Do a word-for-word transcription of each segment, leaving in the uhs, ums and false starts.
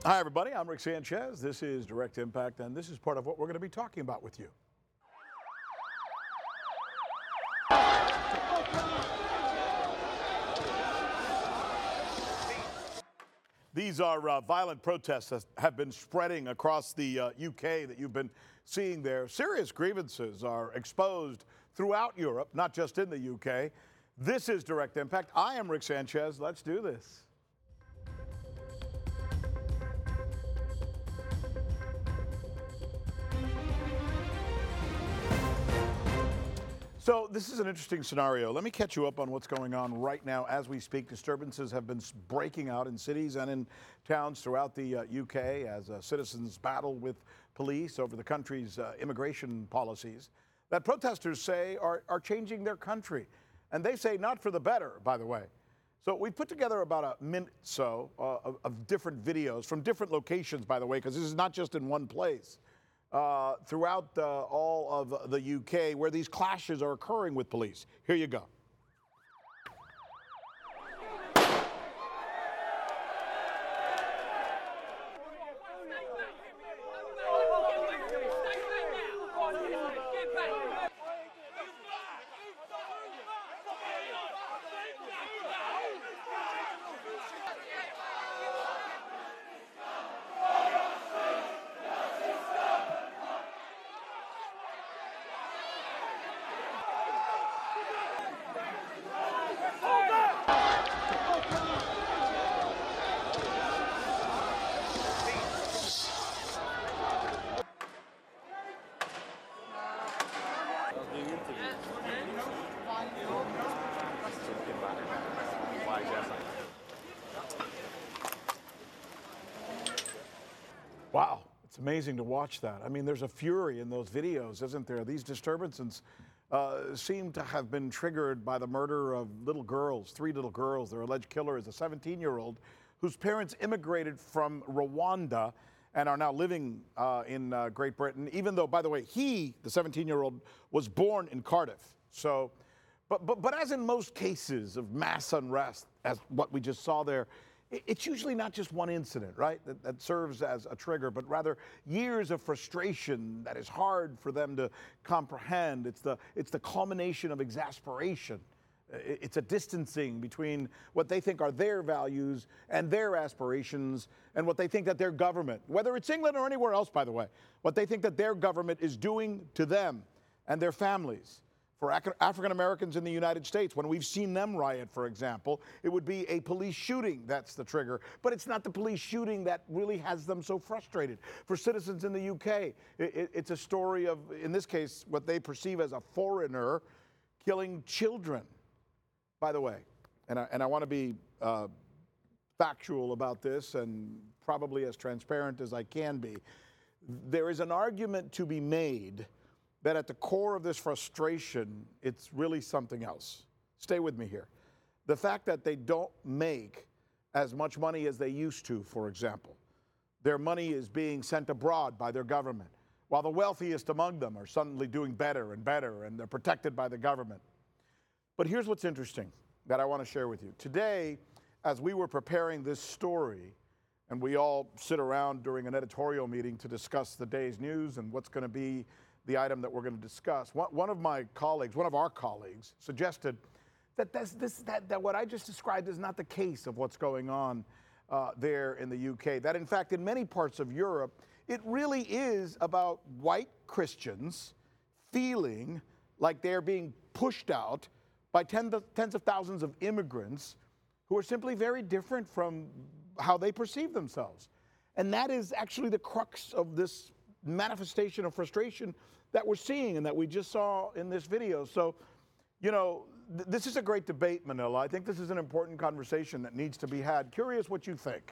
Hi, everybody. I'm Rick Sanchez. This is Direct Impact, and this is part of what we're going to be talking about with you. These are uh, violent protests that have been spreading across the uh, U K that you've been seeing there. Serious grievances are exposed throughout Europe, not just in the U K. This is Direct Impact. I am Rick Sanchez. Let's do this. So this is an interesting scenario. Let me catch you up on what's going on right now as we speak. Disturbances have been breaking out in cities and in towns throughout the uh, U K as uh, citizens battle with police over the country's uh, immigration policies that protesters say are, are changing their country. And they say not for the better, by the way. So we put together about a minute so uh, of, of different videos from different locations, by the way, because this is not just in one place. Uh, throughout uh, all of the U K where these clashes are occurring with police. Here you go. Wow, it's amazing to watch that. I mean, there's a fury in those videos, isn't there? These disturbances uh, seem to have been triggered by the murder of little girls, three little girls. Their alleged killer is a seventeen-year-old whose parents immigrated from Rwanda and are now living uh, in uh, Great Britain, even though, by the way, he, the seventeen-year-old, was born in Cardiff. So, but, but, but as in most cases of mass unrest, as what we just saw there, it's usually not just one incident, right, that, that serves as a trigger, but rather years of frustration that is hard for them to comprehend. It's the, it's the culmination of exasperation. It's a distancing between what they think are their values and their aspirations and what they think that their government, whether it's England or anywhere else, by the way, what they think that their government is doing to them and their families. For African Americans in the United States, when we've seen them riot, for example, it would be a police shooting that's the trigger. But it's not the police shooting that really has them so frustrated. For citizens in the U K, it, it's a story of, in this case, what they perceive as a foreigner killing children. By the way, and I, and I want to be uh, factual about this and probably as transparent as I can be, there is an argument to be made that at the core of this frustration, it's really something else. Stay with me here. The fact that they don't make as much money as they used to, for example. Their money is being sent abroad by their government, while the wealthiest among them are suddenly doing better and better, and they're protected by the government. But here's what's interesting that I want to share with you. Today, as we were preparing this story, and we all sit around during an editorial meeting to discuss the day's news and what's going to be the item that we're going to discuss. One of my colleagues, one of our colleagues, suggested that this, this, that, that what I just described is not the case of what's going on uh, there in the U K. That in fact, in many parts of Europe, it really is about white Christians feeling like they're being pushed out by tens of, tens of thousands of immigrants who are simply very different from how they perceive themselves. And that is actually the crux of this manifestation of frustration that we're seeing and that we just saw in this video. So, you know, th this is a great debate, Manila. I think this is an important conversation that needs to be had. Curious what you think.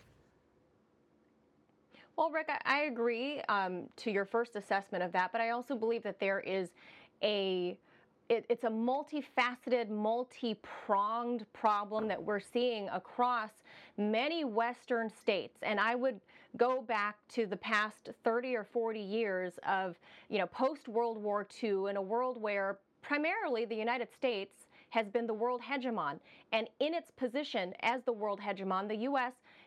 Well, Rick, I, I agree um, to your first assessment of that, but I also believe that there is a It, it's a multifaceted, multi-pronged problem that we're seeing across many Western states. And I would go back to the past thirty or forty years of, you know, post-World War Two in a world where primarily the United States has been the world hegemon. And in its position as the world hegemon, the U S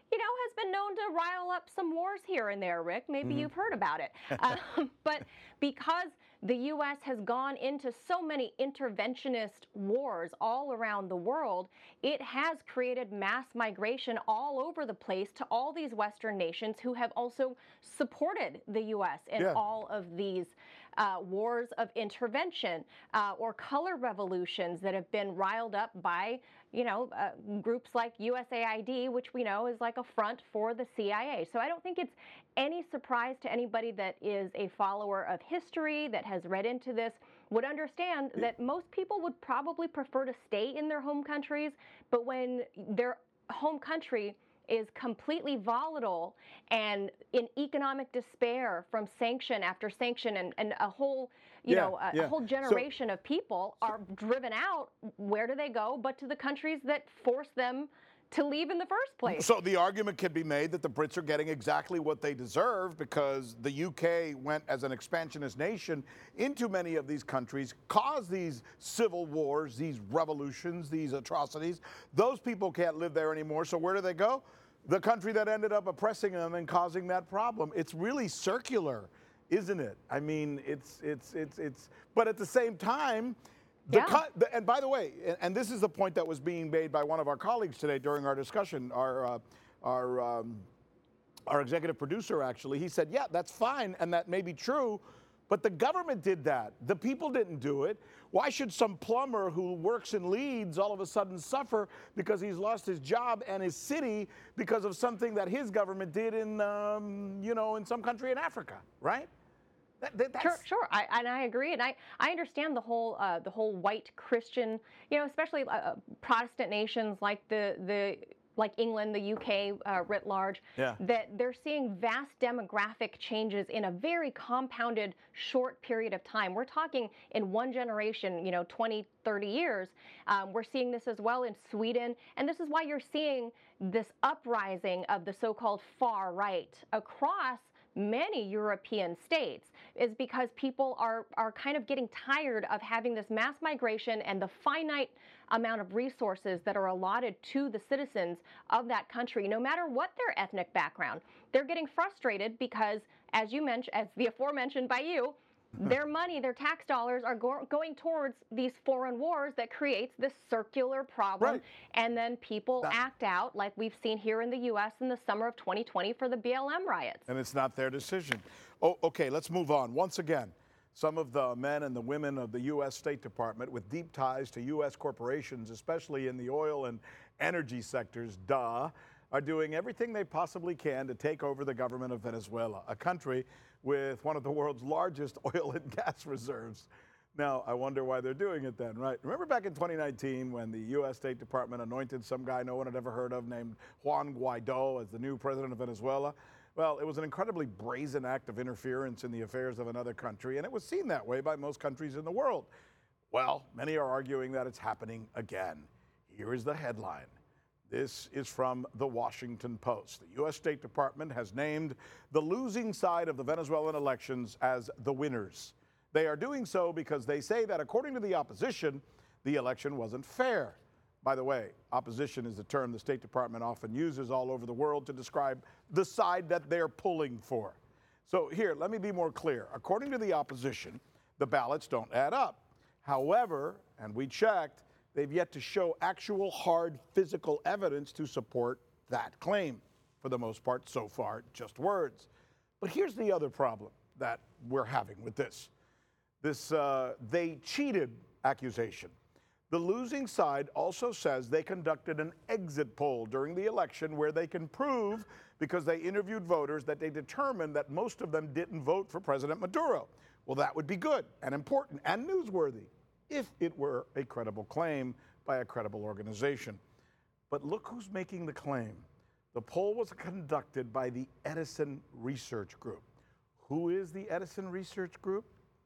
you know, has been known to rile up some wars here and there, Rick. Maybe mm-hmm. you've heard about it. um, but because the U S has gone into so many interventionist wars all around the world, it has created mass migration all over the place to all these Western nations who have also supported the U S in yeah. all of these uh, wars of intervention uh, or color revolutions that have been riled up by, you know, uh, groups like U S A I D, which we know is like a front for the C I A. So I don't think it's any surprise to anybody that is a follower of history, that has read into this, would understand that most people would probably prefer to stay in their home countries, but when their home country is completely volatile and in economic despair from sanction after sanction, and, and a whole, you yeah, know, a, yeah. a whole generation so, of people are so, driven out, where do they go but to the countries that force them to leave in the first place? So the argument can be made that the Brits are getting exactly what they deserve because the U K went as an expansionist nation into many of these countries, caused these civil wars, these revolutions, these atrocities. Those people can't live there anymore, so where do they go? The country that ended up oppressing them and causing that problem. It's really circular, isn't it? I mean, it's, it's, it's, it's, but at the same time, The yeah. co- the, and by the way, and, and this is the point that was being made by one of our colleagues today during our discussion, our, uh, our, um, our executive producer, actually, he said, yeah, that's fine, and that may be true, but the government did that. The people didn't do it. Why should some plumber who works in Leeds all of a sudden suffer because he's lost his job and his city because of something that his government did in, um, you know, in some country in Africa, right? That, that, sure, sure, I, and I agree, and I, I understand the whole uh, the whole white Christian, you know, especially uh, Protestant nations like the the like England, the U K uh, writ large, yeah. that they're seeing vast demographic changes in a very compounded short period of time. We're talking in one generation, you know, twenty, thirty years. Um, we're seeing this as well in Sweden, and this is why you're seeing this uprising of the so-called far right across many European states, is because people are, are kind of getting tired of having this mass migration and the finite amount of resources that are allotted to the citizens of that country, no matter what their ethnic background. They're getting frustrated because, as you mentioned, as the aforementioned by you, their money, their tax dollars are go- going towards these foreign wars that creates this circular problem. Right. And then people that, act out like we've seen here in the U S in the summer of twenty twenty for the B L M riots. And it's not their decision. Oh, okay, let's move on. Once again, some of the men and the women of the U S State Department with deep ties to U S corporations, especially in the oil and energy sectors, duh, are doing everything they possibly can to take over the government of Venezuela, a country with one of the world's largest oil and gas reserves. Now, I wonder why they're doing it then, right? Remember back in twenty nineteen when the U S State Department anointed some guy no one had ever heard of named Juan Guaido as the new president of Venezuela? Well, it was an incredibly brazen act of interference in the affairs of another country, and it was seen that way by most countries in the world. Well, many are arguing that it's happening again. Here is the headline. This is from the Washington Post. The U S State Department has named the losing side of the Venezuelan elections as the winners. They are doing so because they say that, according to the opposition, the election wasn't fair. By the way, opposition is a term the State Department often uses all over the world to describe the side that they're pulling for. So here, let me be more clear. According to the opposition, the ballots don't add up. However, and we checked, they've yet to show actual hard physical evidence to support that claim. For the most part, so far, just words. But here's the other problem that we're having with this. This uh, they cheated accusation. The losing side also says they conducted an exit poll during the election where they can prove, because they interviewed voters, that they determined that most of them didn't vote for President Maduro. Well, that would be good and important and newsworthy if it were a credible claim by a credible organization. But look who's making the claim. The poll was conducted by the Edison Research Group. Who is the Edison Research Group?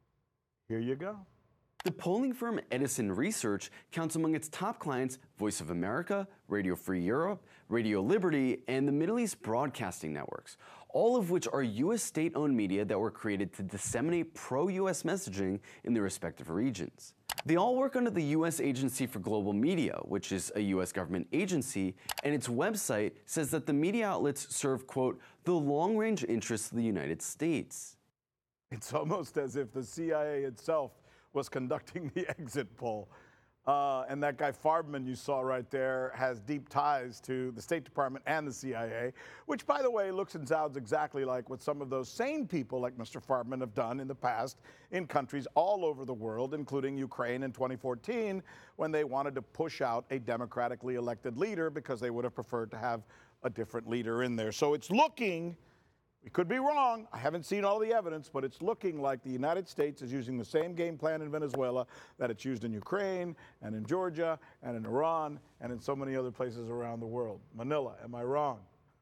Here you go. The polling firm Edison Research counts among its top clients Voice of America, Radio Free Europe, Radio Liberty, and the Middle East Broadcasting Networks, all of which are U S state-owned media that were created to disseminate pro-U S messaging in their respective regions. They all work under the U S Agency for Global Media, which is a U S government agency, and its website says that the media outlets serve, quote, the long-range interests of the United States. It's almost as if the C I A itself was conducting the exit poll. Uh, and that guy Farbman you saw right there has deep ties to the State Department and the C I A, which, by the way, looks and sounds exactly like what some of those same people like Mister Farbman have done in the past in countries all over the world, including Ukraine in twenty fourteen, when they wanted to push out a democratically elected leader because they would have preferred to have a different leader in there. So it's looking, we could be wrong, I haven't seen all the evidence, but it's looking like the United States is using the same game plan in Venezuela that it's used in Ukraine and in Georgia and in Iran and in so many other places around the world. Manila, am I wrong?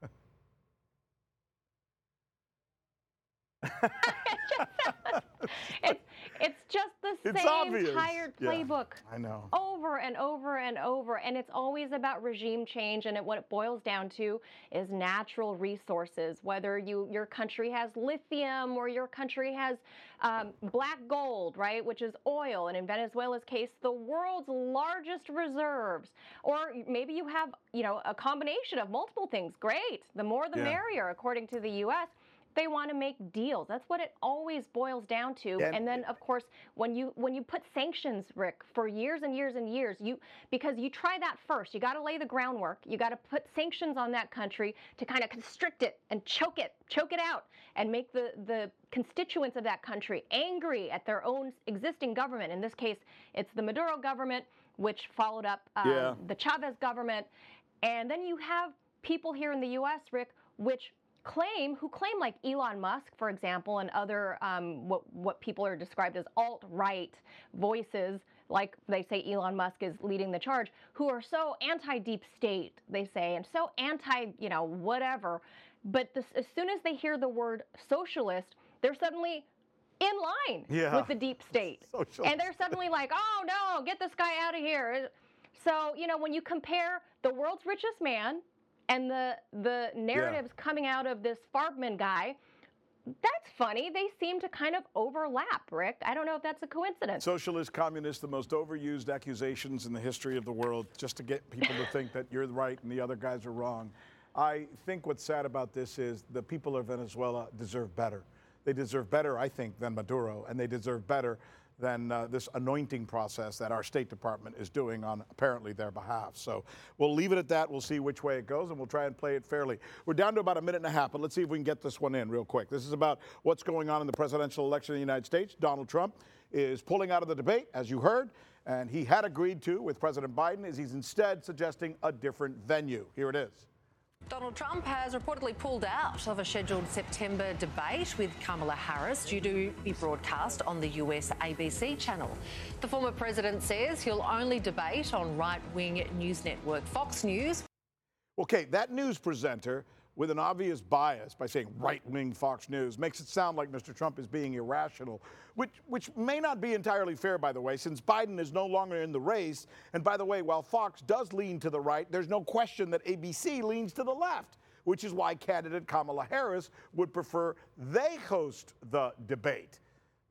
it's, it's just the It's same obvious. tired Yeah, playbook. I know. Over and over and over. And it's always about regime change. And it, what it boils down to is natural resources, whether you your country has lithium or your country has um, black gold, right, which is oil. And in Venezuela's case, the world's largest reserves. Or maybe you have, you know, a combination of multiple things. Great. The more the Yeah. merrier, according to the U S They want to make deals. That's what it always boils down to. And- and then, of course, when you when you put sanctions, Rick, for years and years and years, you because you try that first. You got to lay the groundwork. You got to put sanctions on that country to kind of constrict it and choke it, choke it out, and make the the constituents of that country angry at their own existing government. In this case, it's the Maduro government, which followed up um, Yeah. the Chavez government, and then you have people here in the U S, Rick, which claim, who claim like Elon Musk, for example, and other um, what what people are described as alt-right voices, like they say Elon Musk is leading the charge, who are so anti-deep state, they say, and so anti, you know, whatever. But this, as soon as they hear the word socialist, they're suddenly in line Yeah. with the deep state. Socialist. And they're suddenly like, oh no, get this guy out of here. So, you know, when you compare the world's richest man and the the narratives coming out of this Farbman guy, that's funny. They seem to kind of overlap, Rick. I don't know if that's a coincidence. Socialist, communist, the most overused accusations in the history of the world, just to get people to think that you're right and the other guys are wrong. I think what's sad about this is the people of Venezuela deserve better. They deserve better, I think, than Maduro, and they deserve better than uh, this anointing process that our State Department is doing on apparently their behalf. So we'll leave it at that. We'll see which way it goes, and we'll try and play it fairly. We're down to about a minute and a half, but let's see if we can get this one in real quick. This is about what's going on in the presidential election in the United States. Donald Trump is pulling out of the debate, as you heard, and he had agreed to with President Biden, as he's instead suggesting a different venue. Here it is. Donald Trump has reportedly pulled out of a scheduled September debate with Kamala Harris due to be broadcast on the U S A B C channel. The former president says he'll only debate on right-wing news network Fox News. Okay, that news presenter with an obvious bias by saying right-wing Fox News makes it sound like Mister Trump is being irrational, which, which may not be entirely fair, by the way, since Biden is no longer in the race. And by the way, while Fox does lean to the right, there's no question that A B C leans to the left, which is why candidate Kamala Harris would prefer they host the debate.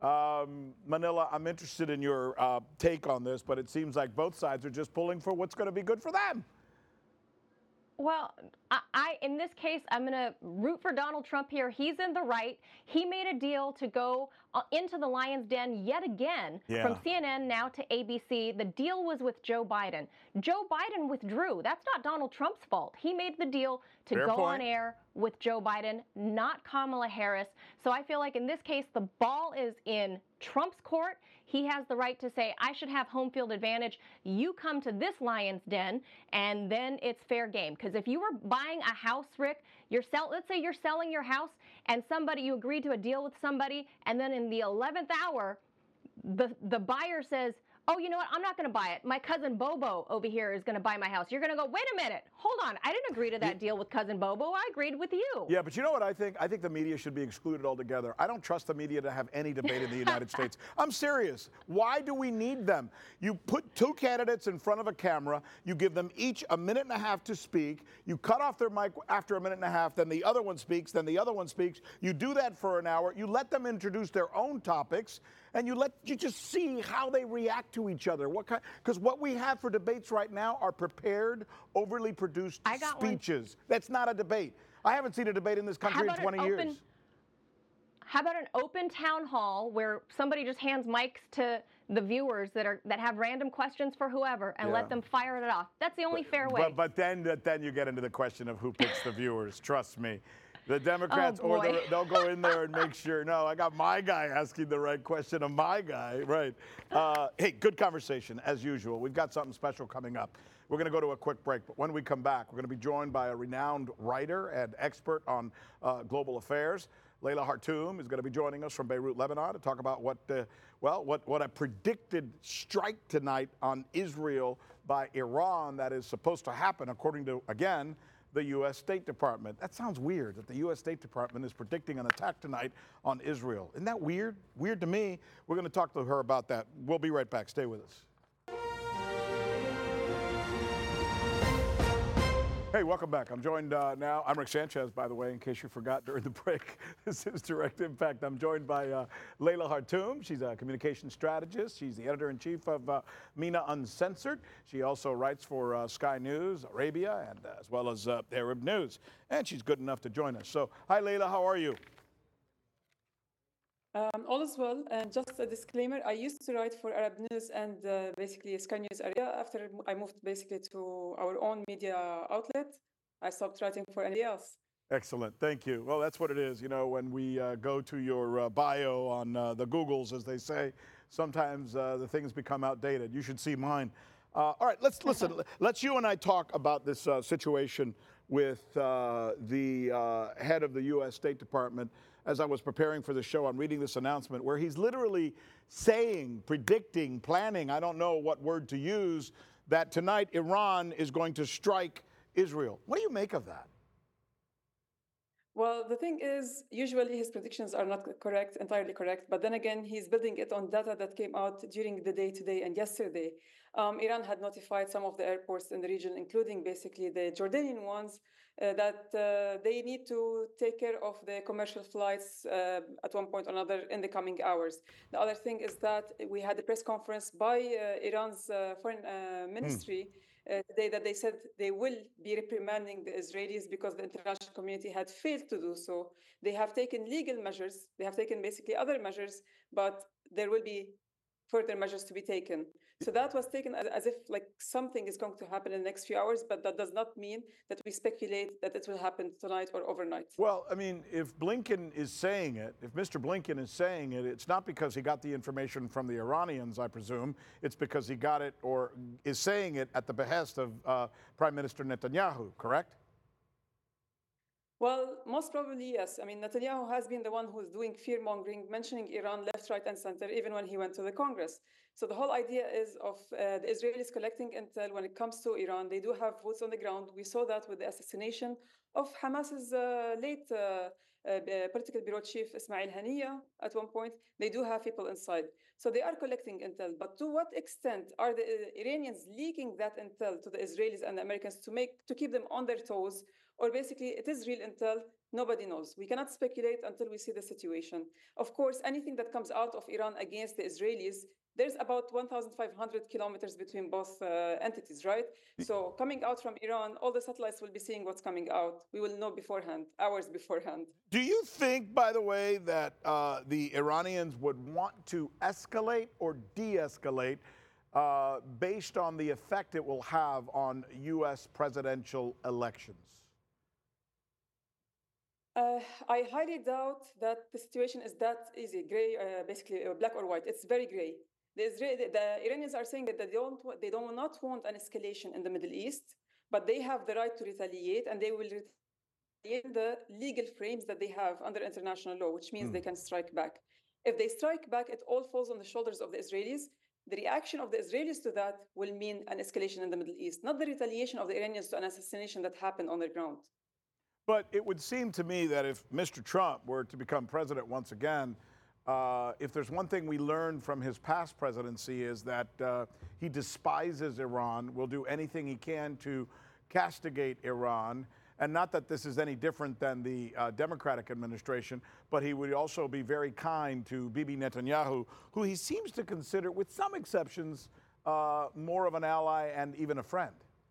Um, Manila, I'm interested in your uh, take on this, but it seems like both sides are just pulling for what's going to be good for them. Well, I, I in this case, I'm going to root for Donald Trump here. He's in the right. He made a deal to go uh, into the lion's den yet again Yeah. from C N N now to A B C. The deal was with Joe Biden. Joe Biden withdrew. That's not Donald Trump's fault. He made the deal to Fair go point. on air with Joe Biden, not Kamala Harris. So I feel like in this case, the ball is in Trump's court. He has the right to say, I should have home field advantage. You come to this lion's den, and then it's fair game. Because if you were buying a house, Rick, you're sell- let's say you're selling your house, and somebody, you agreed to a deal with somebody, and then in the eleventh hour, the, the buyer says, oh, you know what? I'm not going to buy it. My cousin Bobo over here is going to buy my house. You're going to go, wait a minute. Hold on. I didn't agree to that deal with cousin Bobo. I agreed with you. Yeah, but you know what I think? I think the media should be excluded altogether. I don't trust the media to have any debate in the United States. I'm serious. Why do we need them? You put two candidates in front of a camera, you give them each a minute and a half to speak, you cut off their mic after a minute and a half, then the other one speaks, then the other one speaks. You do that for an hour, you let them introduce their own topics, and you let you just see how they react to each other. What kind? Because what we have for debates right now are prepared, overly produced I got one. speeches. That's not a debate. I haven't seen a debate in this How country in about an twenty open- years. How about an open town hall where somebody just hands mics to the viewers that are that have random questions for whoever and Yeah. let them fire it off? That's the only fair way. But, but then then you get into the question of who picks the viewers. Trust me. The Democrats, Oh, or the, boy. they'll go in there and make sure, no, I got my guy asking the right question of my guy, right? Uh, hey, good conversation, as usual. We've got something special coming up. We're going to go to a quick break, but when we come back, we're going to be joined by a renowned writer and expert on uh, global affairs. Leila Hartoum is going to be joining us from Beirut, Lebanon, to talk about what, uh, well, what, what a predicted strike tonight on Israel by Iran that is supposed to happen, according to, again, the U S State Department. That sounds weird that the U S State Department is predicting an attack tonight on Israel. Isn't that weird? Weird to me. We're going to talk to her about that. We'll be right back. Stay with us. Hey, welcome back. I'm joined uh, now. I'm Rick Sanchez, by the way, in case you forgot during the break. This is Direct Impact. I'm joined by uh, Leila Hartoum. She's a communication strategist. She's the editor-in-chief of uh, MENA Uncensored. She also writes for uh, Sky News Arabia, and uh, as well as uh, Arab News. And she's good enough to join us. So, hi, Leila. How are you? Um, all is well, and just a disclaimer, I used to write for Arab News and uh, basically Sky News Area. After I moved basically to our own media outlet, I stopped writing for anybody else. Excellent. Thank you. Well, that's what it is. You know, when we uh, go to your uh, bio on uh, the Googles, as they say, sometimes uh, the things become outdated. You should see mine. Uh, all right, let's listen. Let's you and I talk about this uh, situation with uh, the uh, head of the U S State Department. As I was preparing for the show, I'm reading this announcement where he's literally saying, predicting, planning, I don't know what word to use, that tonight Iran is going to strike Israel. What do you make of that? Well, the thing is, usually his predictions are not correct, entirely correct. But then again, he's building it on data that came out during the day today and yesterday. Um, Iran had notified some of the airports in the region, including basically the Jordanian ones, uh, that uh, they need to take care of the commercial flights uh, at one point or another in the coming hours. The other thing is that we had a press conference by uh, Iran's uh, foreign uh, ministry uh, today that they said they will be reprimanding the Israelis because the international community had failed to do so. They have taken legal measures. They have taken basically other measures, but there will be further measures to be taken. So that was taken as, as if like something is going to happen in the next few hours, but that does not mean that we speculate that it will happen tonight or overnight. Well, I mean, if Blinken is saying it, if Mister Blinken is saying it, it's not because he got the information from the Iranians, I presume. It's because he got it or is saying it at the behest of uh, Prime Minister Netanyahu, correct? Well, most probably, yes. I mean, Netanyahu has been the one who's doing fear-mongering, mentioning Iran left, right, and center, even when he went to the Congress. So the whole idea is of uh, the Israelis collecting intel when it comes to Iran. They do have boots on the ground. We saw that with the assassination of Hamas's uh, late uh, uh, political bureau chief, Ismail Haniyeh, at one point. They do have people inside. So they are collecting intel. But to what extent are the uh, Iranians leaking that intel to the Israelis and the Americans to make to keep them on their toes? Or basically, it is real intel, nobody knows. We cannot speculate until we see the situation. Of course, anything that comes out of Iran against the Israelis, there's about one thousand five hundred kilometers between both uh, entities, right? So coming out from Iran, all the satellites will be seeing what's coming out. We will know beforehand, hours beforehand. Do you think, by the way, that uh, the Iranians would want to escalate or de-escalate uh, based on the effect it will have on U S presidential elections? Uh, I highly doubt that the situation is that easy, gray, uh, basically uh, black or white. It's very gray. The, Israeli, the Iranians are saying that they don't, they do not want an escalation in the Middle East, but they have the right to retaliate, and they will retaliate in the legal frames that they have under international law, which means mm. they can strike back. If they strike back, it all falls on the shoulders of the Israelis. The reaction of the Israelis to that will mean an escalation in the Middle East, not the retaliation of the Iranians to an assassination that happened on the ground. But it would seem to me that if Mister Trump were to become president once again, uh, if there's one thing we learned from his past presidency is that uh, he despises Iran, will do anything he can to castigate Iran, And not that this is any different than the uh, Democratic administration, but he would also be very kind to Bibi Netanyahu, who he seems to consider, with some exceptions, uh, more of an ally and even a friend.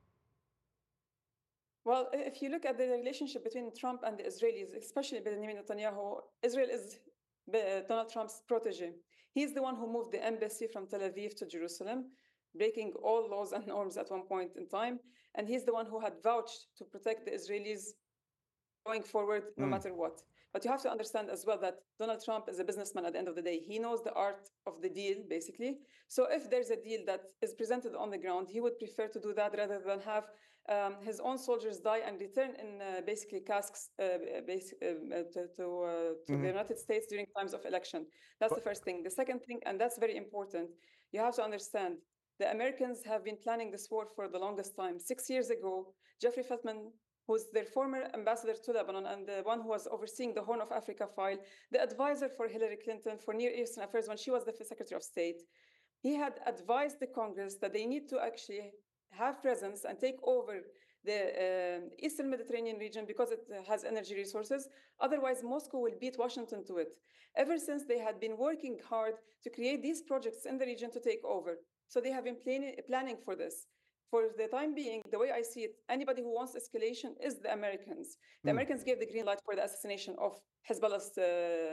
Well, if you look at the relationship between Trump and the Israelis, especially Benjamin Netanyahu, Israel is Donald Trump's protege. He's the one who moved the embassy from Tel Aviv to Jerusalem, breaking all laws and norms at one point in time. And he's the one who had vouched to protect the Israelis going forward, no mm. matter what. But you have to understand as well that Donald Trump is a businessman at the end of the day. He knows the art of the deal, basically. So if there's a deal that is presented on the ground, he would prefer to do that rather than have um, his own soldiers die and return in uh, basically casks uh, base, uh, to, to, uh, to mm-hmm. the United States during times of election. That's but, the first thing. The second thing, and that's very important, you have to understand, the Americans have been planning this war for the longest time. Six years ago, Jeffrey Feltman, who's their former ambassador to Lebanon and the one who was overseeing the Horn of Africa file, the advisor for Hillary Clinton for Near Eastern Affairs when she was the Secretary of State, he had advised the Congress that they need to actually have presence and take over the uh, Eastern Mediterranean region because it has energy resources. Otherwise, Moscow will beat Washington to it. Ever since, they had been working hard to create these projects in the region to take over. So they have been plan- planning for this. For the time being, the way I see it, anybody who wants escalation is the Americans. The mm. Americans gave the green light for the assassination of Hezbollah's uh,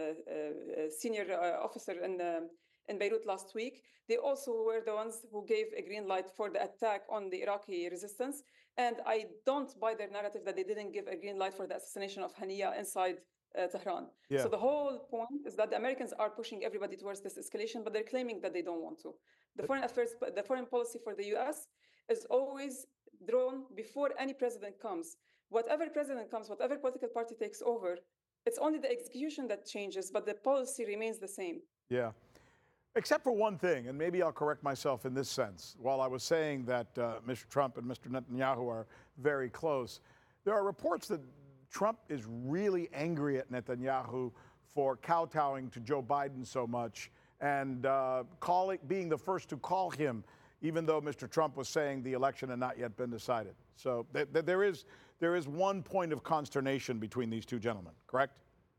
uh, senior uh, officer in, uh, in Beirut last week. They also were the ones who gave a green light for the attack on the Iraqi resistance. And I don't buy their narrative that they didn't give a green light for the assassination of Haniya inside uh, Tehran. Yeah. So the whole point is that the Americans are pushing everybody towards this escalation, but they're claiming that they don't want to. The foreign affairs, the foreign policy for the U S is always drawn before any president comes. Whatever president comes, whatever political party takes over, it's only the execution that changes, but the policy remains the same. Yeah, except for one thing, and maybe I'll correct myself in this sense. While I was saying that uh, Mister Trump and Mister Netanyahu are very close, there are reports that Trump is really angry at Netanyahu for kowtowing to Joe Biden so much and uh, calling, being the first to call him, even though Mister Trump was saying the election had not yet been decided. So th- th- there is there is one point of consternation between these two gentlemen, correct?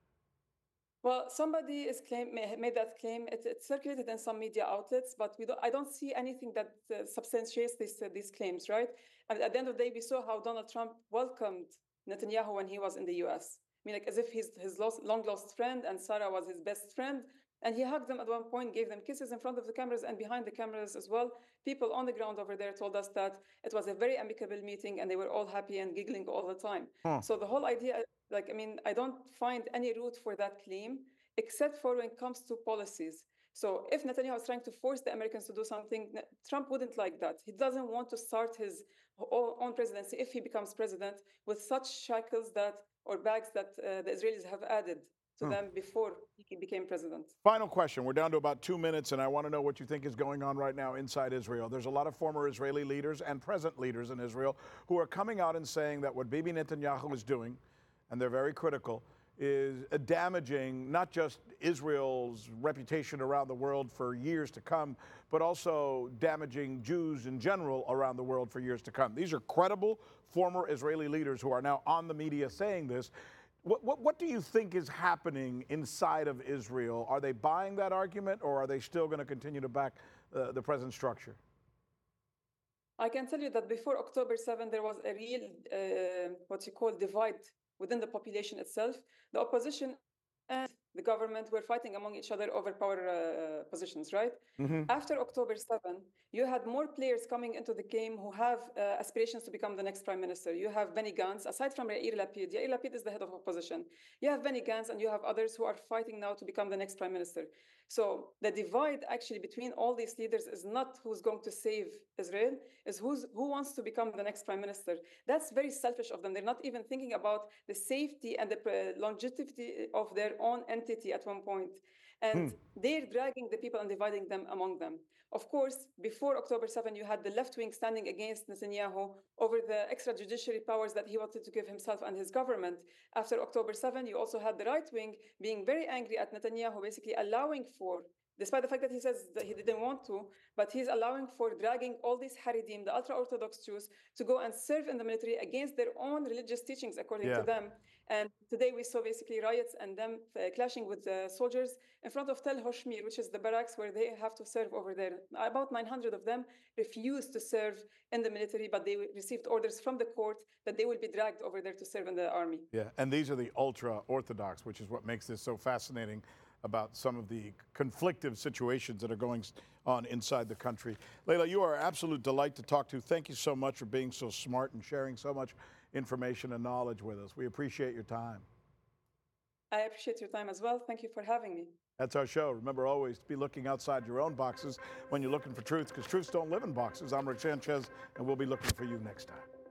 Well, somebody is claim, made that claim. It, it's circulated in some media outlets, but we don't, I don't see anything that uh, substantiates these, uh, these claims, right? And at the end of the day, we saw how Donald Trump welcomed Netanyahu when he was in the U S. I mean, like as if he's his lost, long-lost friend and Sarah was his best friend. And he hugged them at one point, gave them kisses in front of the cameras and behind the cameras as well. People on the ground over there told us that it was a very amicable meeting and they were all happy and giggling all the time. Huh. So the whole idea, like, I mean, I don't find any root for that claim, except for when it comes to policies. So if Netanyahu is trying to force the Americans to do something, Trump wouldn't like that. He doesn't want to start his own presidency, if he becomes president, with such shackles that or bags that uh, the Israelis have added to them before he became president. Final question. We're down to about two minutes, and I want to know what you think is going on right now inside Israel. There's a lot of former Israeli leaders and present leaders in Israel who are coming out and saying that what Bibi Netanyahu is doing, and they're very critical, is damaging not just Israel's reputation around the world for years to come, but also damaging Jews in general around the world for years to come. These are credible former Israeli leaders who are now on the media saying this. What, what, what do you think is happening inside of Israel? Are they buying that argument, or are they still going to continue to back uh, the present structure? I can tell you that before October seventh, there was a real, uh, what you call, divide within the population itself. The opposition and the government were fighting among each other over power uh, positions, right? Mm-hmm. After October seventh, you had more players coming into the game who have uh, aspirations to become the next prime minister. You have Benny Gantz, aside from Yair Lapid. Yair Lapid is the head of opposition. You have Benny Gantz, and you have others who are fighting now to become the next prime minister. So the divide actually between all these leaders is not who's going to save Israel, is who's, who wants to become the next prime minister. That's very selfish of them. They're not even thinking about the safety and the longevity of their own entity at one point. And hmm. they're dragging the people and dividing them among them. Of course, before October seventh, you had the left wing standing against Netanyahu over the extrajudiciary powers that he wanted to give himself and his government. After October seventh, you also had the right wing being very angry at Netanyahu, basically allowing for despite the fact that he says that he didn't want to, but he's allowing for dragging all these Haredim, the ultra-Orthodox Jews, to go and serve in the military against their own religious teachings, according Yeah. to them. And today we saw basically riots and them uh, clashing with the soldiers in front of Tel Hoshmir, which is the barracks where they have to serve over there. About nine hundred of them refused to serve in the military, but they received orders from the court that they will be dragged over there to serve in the army. Yeah, and these are the ultra-Orthodox, which is what makes this so fascinating about some of the conflictive situations that are going on inside the country. Layla, you are an absolute delight to talk to. Thank you so much for being so smart and sharing so much information and knowledge with us. We appreciate your time. I appreciate your time as well. Thank you for having me. That's our show. Remember always to be looking outside your own boxes when you're looking for truth, because truths don't live in boxes. I'm Rick Sanchez, and we'll be looking for you next time.